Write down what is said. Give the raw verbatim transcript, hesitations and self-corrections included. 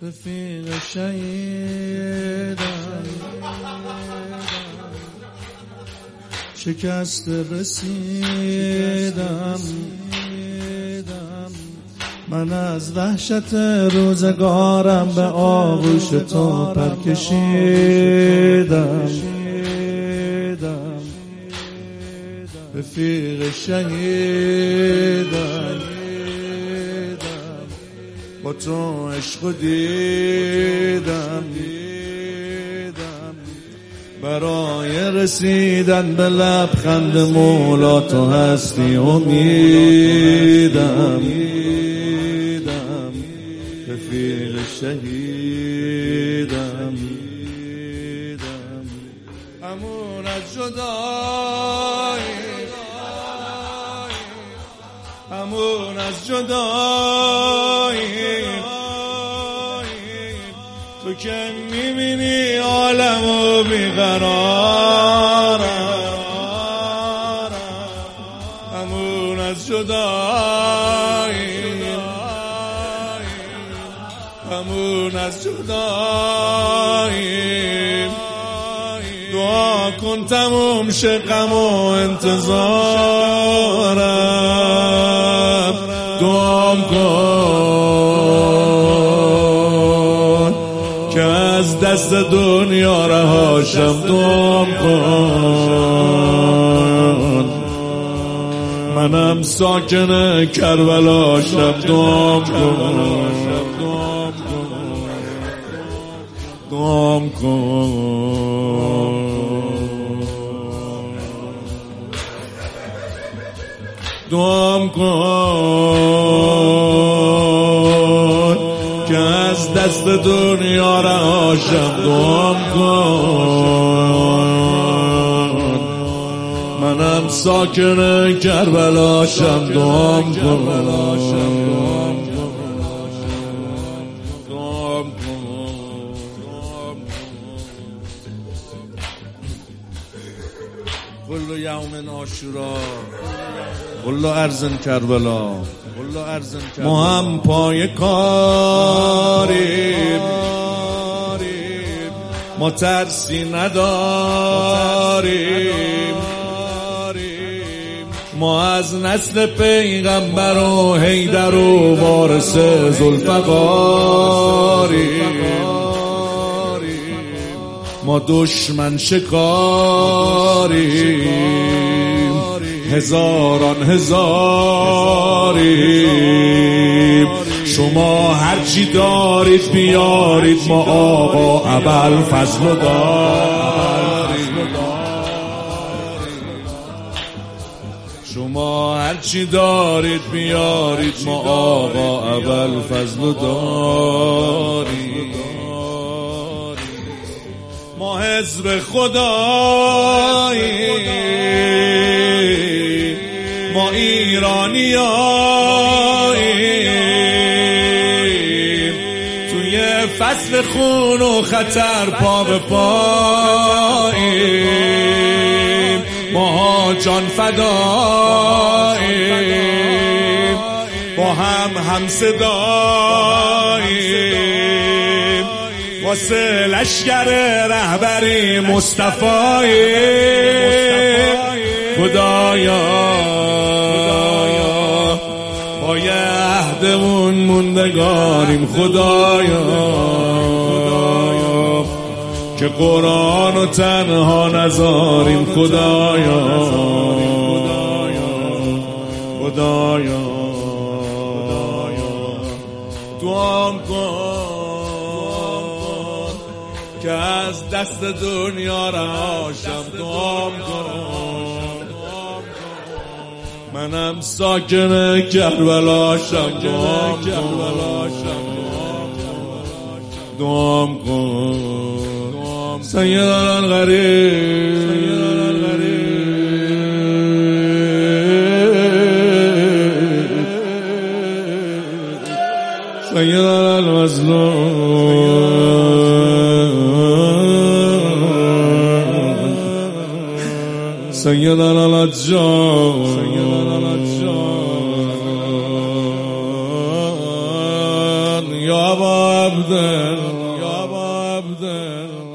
رفیق شهیدم، شکست رسیدم، من از وحشت روزگارم به آغوش تو پر کشیدم. رفیق شهیدم، با تو عشق دیدم، برای رسیدن به لبخند مولا تو هستی امیدم. رفیق شهیدم، همون از جدایی، همون از جدایی، تو که میبینی عالمو بیقرارم. همون از جدایی، همون از جدایی، دعا کن تموم شه غم و انتظارم. دعا کن که از دست دنیا رهاشم. دعا کن منم ساکن کربلاشم. دعا کن، دعا کن، دعا کن که از دست دنیا رهاشم. دعا کن منم ساکن کربلاشم. دعا کن، كل يوم عاشورا، كل ارض کربلا، ما هم پای کاریم، ما ترسی نداریم، ما از نسل پیغمبر و حیدر و وارث ذوالفقاریم، ما دشمن شکاریم، هزاران هزاریم. شما هرچی دارید بیارید، ما آقا ابوالفضل داریم. شما هرچی دارید بیارید، ما آقا ابوالفضل داریم. ما حزب خداییم، ما ایرانیاییم، توی فصل خون و خطر پا به پاییم. ما جان فداییم، با هم هم صداییم، واسه لشکر رهبری مصطفاییم. خدایا پای عهدمون موندگاریم. خدایا که قرآن و تنها نذاریم. خدایا خدایا دعا کن که از دست دنیا رهاشم. دعا کن منم ساکن کربلاشم. دعا کن، دعا کن سیدنا الغریب، سیدنا المظلوم، سیدنا العجاب، یا با عبدالله یا ابا عبدالله